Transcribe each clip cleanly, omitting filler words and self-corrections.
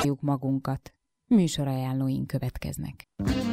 magunkat. Műsorajánlóink következnek.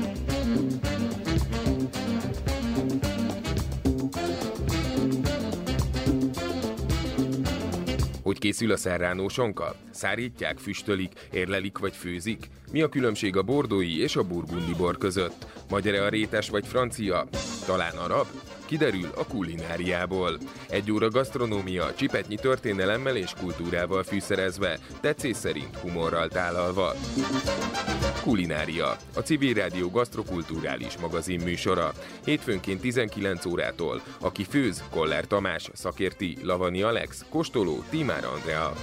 Hogy készül a serrano-sonka? Szárítják, füstölik, érlelik vagy főzik? Mi a különbség a bordói és a burgundi bor között? Magyar-e a rétes vagy francia? Talán arab? Kiderül a kulináriából. 1 óra gasztronómia, csipetnyi történelemmel és kultúrával fűszerezve, tetszés szerint humorral tálalva. Kulinária, a Civil Rádió gasztrokulturális magazin műsora. Hétfőnként 19 órától. Aki főz, Koller Tamás, szakérti, Lavani Alex, kóstoló, Tímár Andrea.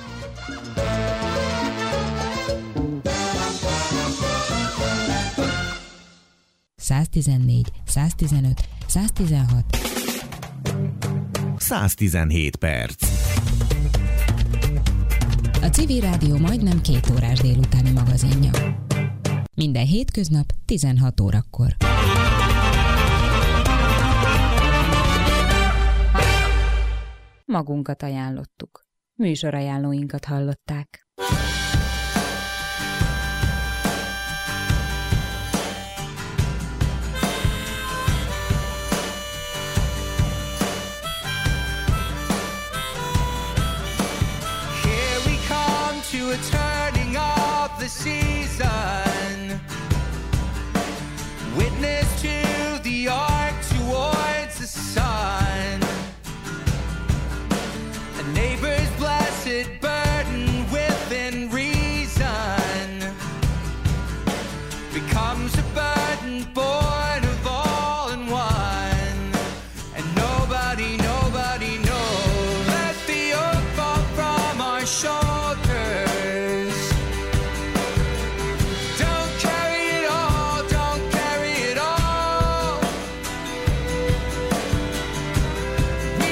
...114, 115, 116... 117 perc. A Civil Rádió majdnem 2 órás délutáni magazinja. Minden hétköznap 16 órakor. Magunkat ajánlottuk. Műsorajánlóinkat hallották. To a turning of the season, witness to the arc towards the sun, a neighbor's blessed burden within reason becomes a burden born of all in one, and nobody knows. Let the yoke fall from our shoulders.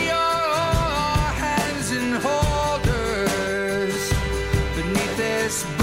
This